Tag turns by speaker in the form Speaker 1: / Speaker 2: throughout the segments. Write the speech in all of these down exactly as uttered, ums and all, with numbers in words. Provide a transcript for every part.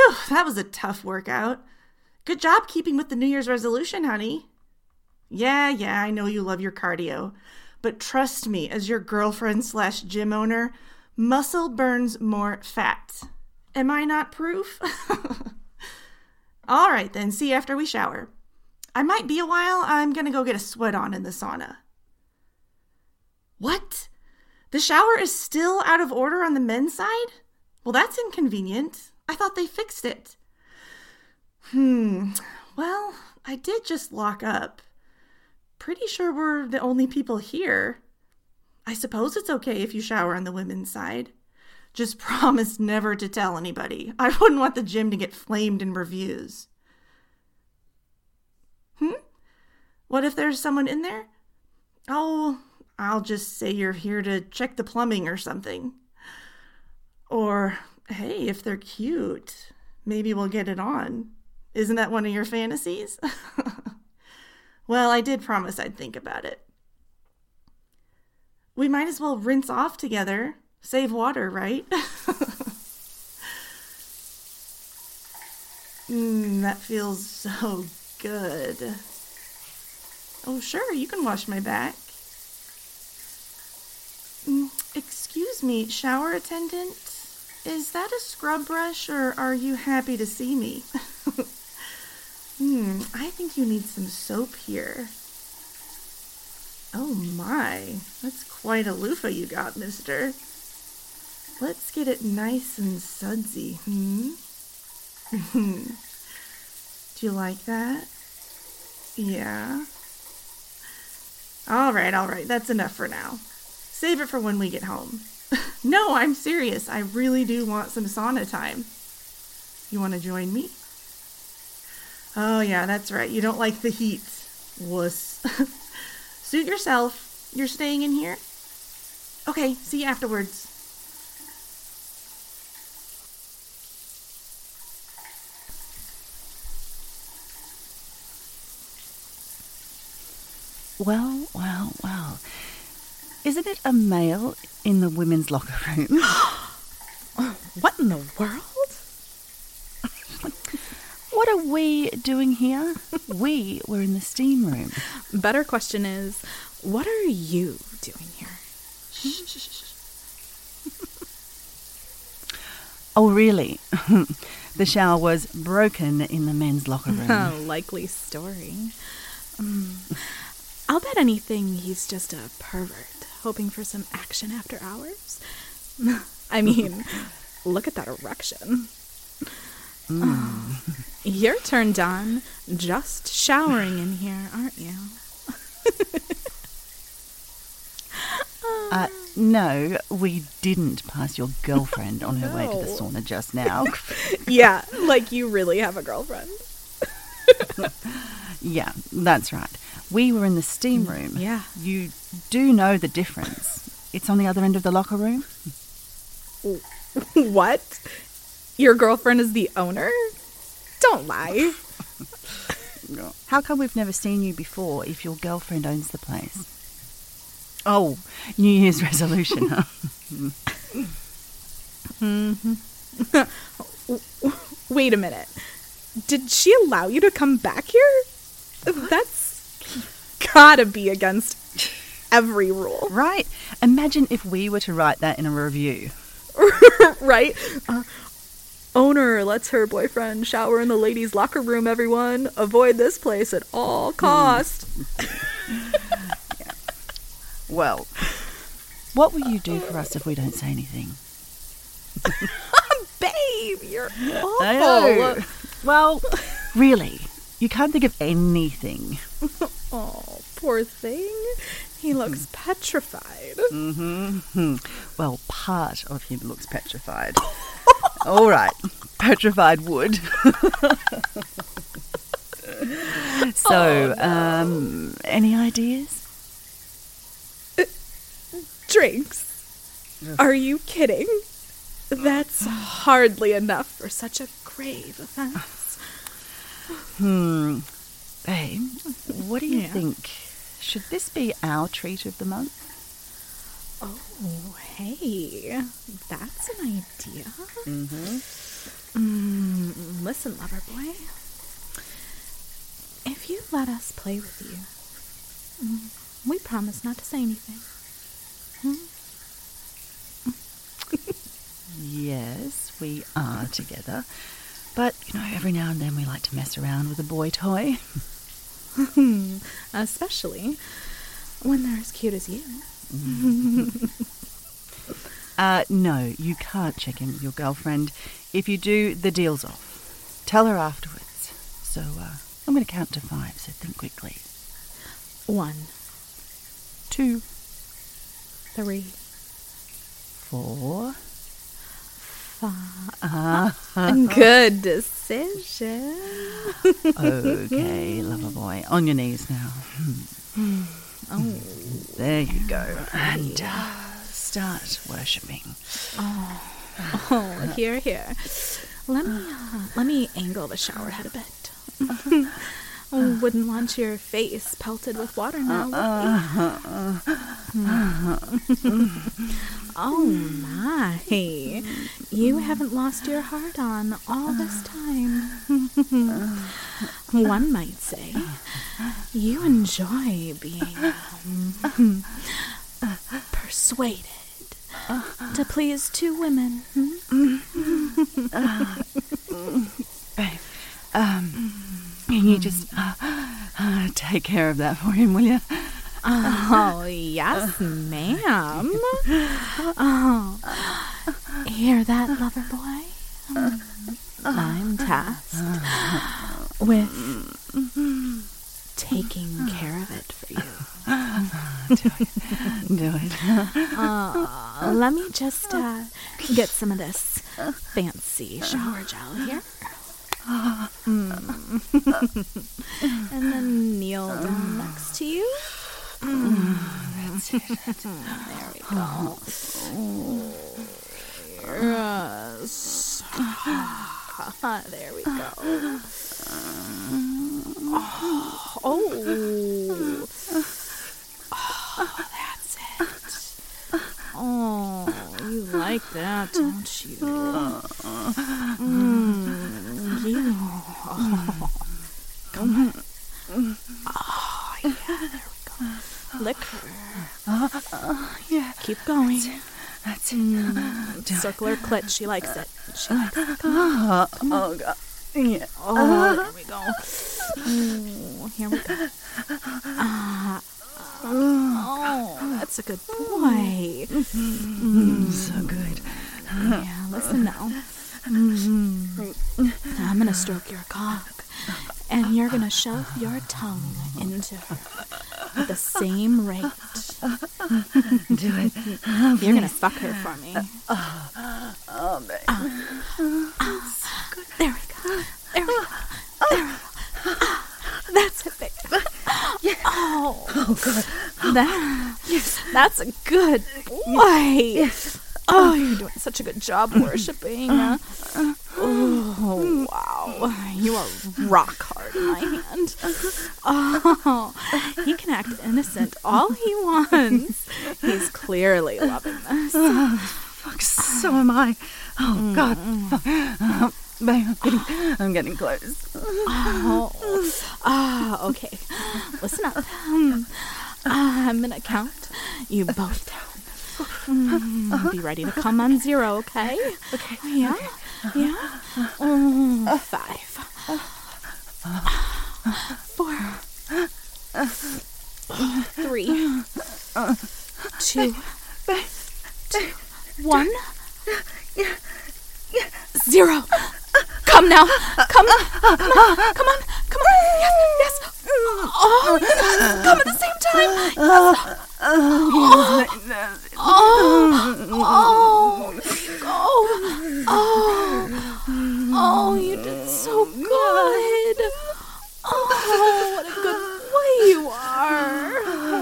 Speaker 1: Whew, that was a tough workout. Good job keeping with the New Year's resolution, honey. Yeah, yeah, I know you love your cardio. But trust me, as your girlfriend slash gym owner, muscle burns more fat. Am I not proof? All right, then. See you after we shower. I might be a while. I'm going to go get a sweat on in the sauna. What? The shower is still out of order on the men's side? Well, that's inconvenient. I thought they fixed it. Hmm. Well, I did just lock up. Pretty sure we're the only people here. I suppose it's okay if you shower on the women's side. Just promise never to tell anybody. I wouldn't want the gym to get flamed in reviews. Hmm? What if there's someone in there? Oh, I'll just say you're here to check the plumbing or something. Or, hey, if they're cute, maybe we'll get it on. Isn't that one of your fantasies? Well, I did promise I'd think about it. We might as well rinse off together. Save water, right? Mmm, that feels so good. Oh, sure, you can wash my back. Mm, excuse me, shower attendant. Is that a scrub brush, or are you happy to see me? Hmm, I think you need some soap here. Oh my, that's quite a loofah you got, mister. Let's get it nice and sudsy, hmm? Do you like that? Yeah? All right, all right, that's enough for now. Save it for when we get home. No, I'm serious. I really do want some sauna time. You want to join me? Oh, yeah, that's right. You don't like the heat. Wuss. Suit yourself. You're staying in here? Okay, see you afterwards.
Speaker 2: Well, well, well. Isn't it a male in the women's locker room?
Speaker 3: What in the world?
Speaker 2: What are we doing here? We were in the steam room.
Speaker 3: Better question is, what are you doing here?
Speaker 2: Oh, really? The shower was broken in the men's locker room.
Speaker 3: Oh, likely story. Um, I'll bet anything he's just a pervert, hoping for some action after hours. I mean, look at that erection. Mm. Oh, you're turned on just showering in here, aren't you?
Speaker 2: uh, no, we didn't pass your girlfriend on her no. way to the sauna just now.
Speaker 3: Yeah, like you really have a girlfriend.
Speaker 2: Yeah, that's right. We were in the steam room.
Speaker 3: Yeah.
Speaker 2: You do know the difference. It's on the other end of the locker room.
Speaker 3: What? Your girlfriend is the owner? Don't lie.
Speaker 2: How come we've never seen you before if your girlfriend owns the place? Oh, New Year's resolution, huh?
Speaker 3: Mm-hmm. Wait a minute. Did she allow you to come back here? That's gotta be against every rule.
Speaker 2: Right. Imagine if we were to write that in a review.
Speaker 3: Right? Uh, owner lets her boyfriend shower in the ladies' locker room, everyone. Avoid this place at all cost.
Speaker 2: Yeah. Well, what will you do for us if we don't say anything?
Speaker 3: Babe, you're awful.
Speaker 2: I know. Well, really, you can't think of anything.
Speaker 3: Oh, poor thing. He looks petrified.
Speaker 2: Mm-hmm. Well, part of him looks petrified. All right, petrified wood. So, oh, no. um, any ideas?
Speaker 3: Uh, drinks? Ugh. Are you kidding? That's hardly enough for such a grave offense.
Speaker 2: Hmm. Babe, what do you
Speaker 3: yeah.
Speaker 2: think? Should this be our treat of the month?
Speaker 3: Oh, hey. That's an idea.
Speaker 2: Mm-hmm.
Speaker 3: Mm, listen, lover boy. If you let us play with you, mm, we promise not to say anything. Hmm?
Speaker 2: Yes, we are together. But, you know, every now and then we like to mess around with a boy toy.
Speaker 3: Especially when they're as cute as you.
Speaker 2: uh, no, you can't check in with your girlfriend. If you do, the deal's off. Tell her afterwards. So, uh, I'm going to count to five, so think quickly.
Speaker 3: One,
Speaker 2: Two,
Speaker 3: three,
Speaker 2: four.
Speaker 3: five.
Speaker 2: Uh,
Speaker 3: Good decision.
Speaker 2: okay, lover boy. On your knees now.
Speaker 3: Oh,
Speaker 2: There you go. And uh, start worshipping.
Speaker 3: oh, here, here. Let me, uh, let me angle the shower head a bit. Oh, wouldn't want your face pelted with water now, would we? Oh my, you haven't lost your heart on all this time. One might say you enjoy being um, persuaded to please two women.
Speaker 2: Babe, um, can you just uh, uh, take care of that for him, will you?
Speaker 3: Oh, yes, ma'am. Oh, hear that, lover boy? Um, I'm tasked with taking care of it for you.
Speaker 2: Do it. Do it.
Speaker 3: Uh, let me just uh, get some of this fancy shower gel here. Mm. And then kneel down next to you. Mm.
Speaker 2: That's it.
Speaker 3: There we go. Yes. There we go. Oh. Oh. Oh, that's it. Oh, you like that, don't you? Mm, you. Oh. Come on. Oh, yeah, there we go. Lick her.
Speaker 2: Uh, uh, yeah.
Speaker 3: Keep going.
Speaker 2: That's it.
Speaker 3: Mm, circle her clit. She likes it. She likes it. Come
Speaker 2: on. Come on. Oh, God. Yeah.
Speaker 3: Oh, there we go. Oh, here we go. Uh, oh, that's a good boy.
Speaker 2: Mm, so good.
Speaker 3: Yeah, listen now. Mm-hmm. I'm going to stroke your cock, and you're going to shove your tongue into her at the same rate.
Speaker 2: Do it.
Speaker 3: Oh, you're going to fuck her for me.
Speaker 2: Oh, oh babe.
Speaker 3: Uh, uh, so there we go. There we go. There we go. Uh, that's it, babe.
Speaker 2: Yeah.
Speaker 3: Oh,
Speaker 2: oh, God.
Speaker 3: That,
Speaker 2: yes.
Speaker 3: That's a good boy. Yes. Oh, you're doing such a good job worshipping. Uh, oh, wow. You are rock hard in my hand. Oh, he can act innocent all he wants. He's clearly loving this.
Speaker 2: Oh, fuck, so am I. Oh, God. Oh, babe, I'm getting, I'm getting close.
Speaker 3: Oh, ah, okay. Listen up. Um, I'm going to count you both down. Mm, be ready to come on zero, okay?
Speaker 2: Okay.
Speaker 3: Yeah?
Speaker 2: Okay.
Speaker 3: Yeah? Oh, five. Four. Three. Two. Two. One. Zero. Come now. Come. Come on. Come on. Come on. Yes. Yes. Oh, yes. Come at the same time. Yes. Oh, oh, oh, oh, oh, oh, you did so good. Oh, what a good boy you are.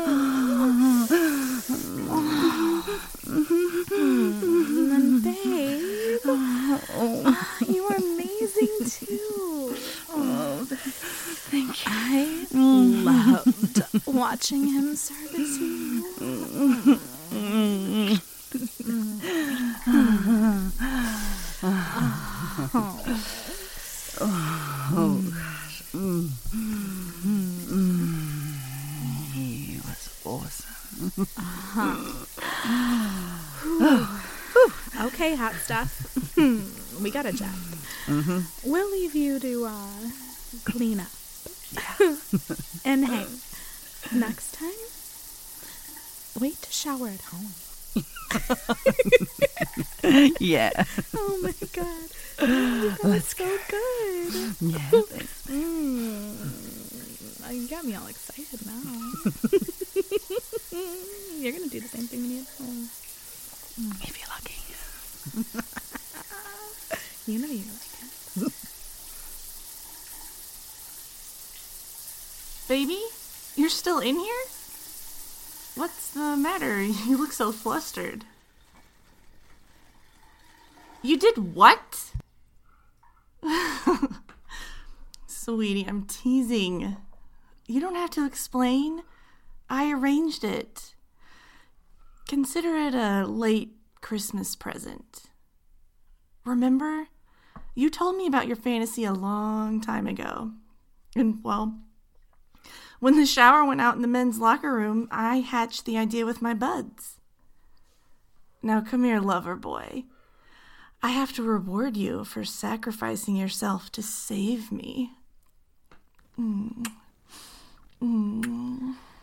Speaker 3: And then, babe, you are amazing too.
Speaker 2: Oh, thank you.
Speaker 3: I loved watching him service you.
Speaker 2: Oh, gosh. Mm. Mm. He was awesome.
Speaker 3: Okay, hot stuff. We got a jet.
Speaker 2: Mm-hmm.
Speaker 3: We'll leave you to uh, clean up. And hey, next time, wait to shower at home.
Speaker 2: Yeah.
Speaker 3: Oh my god. Oh my god, it's so good.
Speaker 2: Yeah. Thanks.
Speaker 3: Mm. You got me all excited now. You're gonna do the same thing when you get home.
Speaker 2: If you're lucky.
Speaker 3: You know you like it.
Speaker 1: Baby, you're still in here? What's the matter? You look so flustered. You did what? Sweetie, I'm teasing. You don't have to explain. I arranged it. Consider it a late Christmas present. Remember? You told me about your fantasy a long time ago. And, well, when the shower went out in the men's locker room, I hatched the idea with my buds. Now come here, lover boy. I have to reward you for sacrificing yourself to save me. Mm. Mm.